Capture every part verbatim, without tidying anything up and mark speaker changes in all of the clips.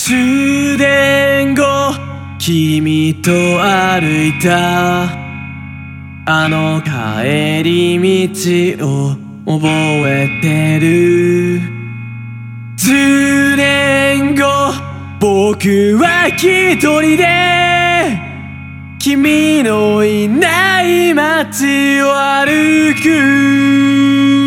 Speaker 1: 終電後君と歩いたあの帰り道を覚えてる。十年後僕は一人で君のいない街を歩く。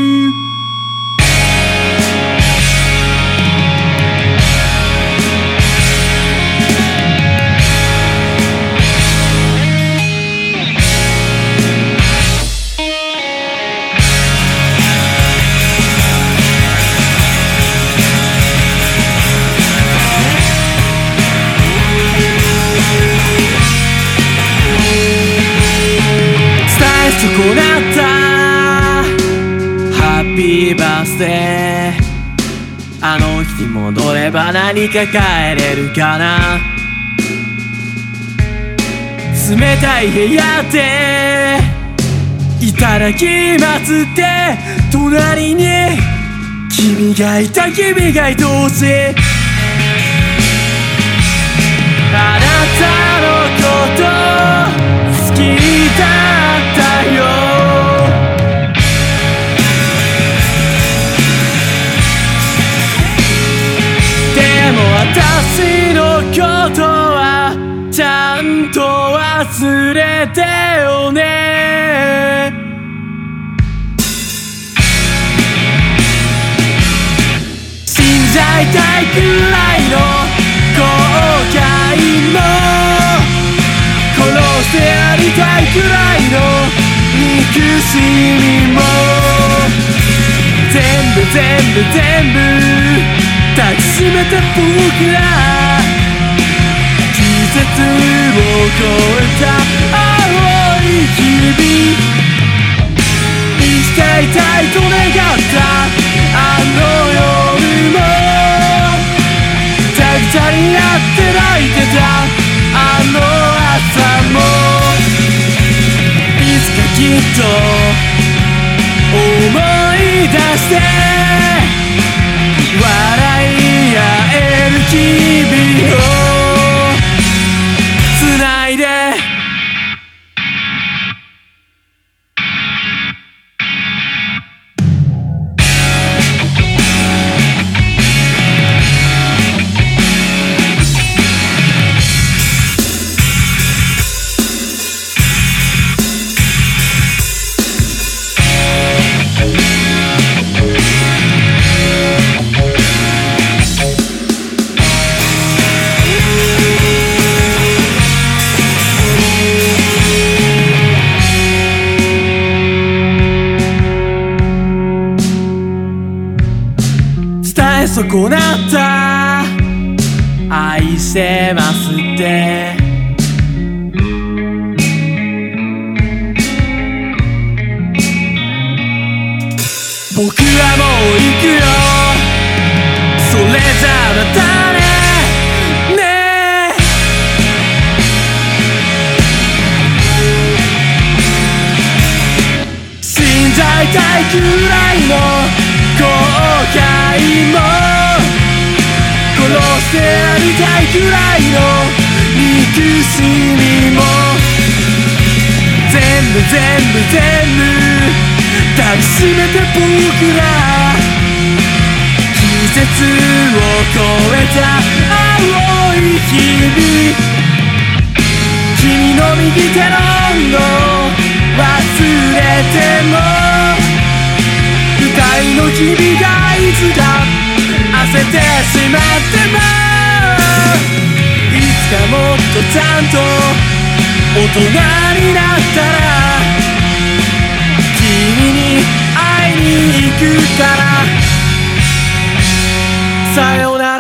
Speaker 1: そこだったハッピーバースデー。あの日に戻れば何か変えれるかな。冷たい部屋でいただきますって隣に君がいた君がいてほしい。あなたのこと好きだったよ。でも私のことはちゃんと忘れてよね。死んじゃいたいくらいの後悔も殺してやりたいくらいの憎しみも全部全部全部抱きしめて僕ら季節を超えた青い日々生きていたいと願ったあの夜もぐちゃぐちゃになって泣いてたあの朝もいつかきっと思い出して笑い合える日々をつないで。損なった愛してますって僕はもう行くよそれじゃあまたねね死んじゃいたいくらいの後悔も殺してやりたいくらいの憎しみも全部全部全部抱きしめて僕ら季節を超えた青い日々君の右手の温度忘れても歌いの日々がいつか焦ってしまってもいつかもっとちゃんと大人になったら君に会いに行くからさよなら。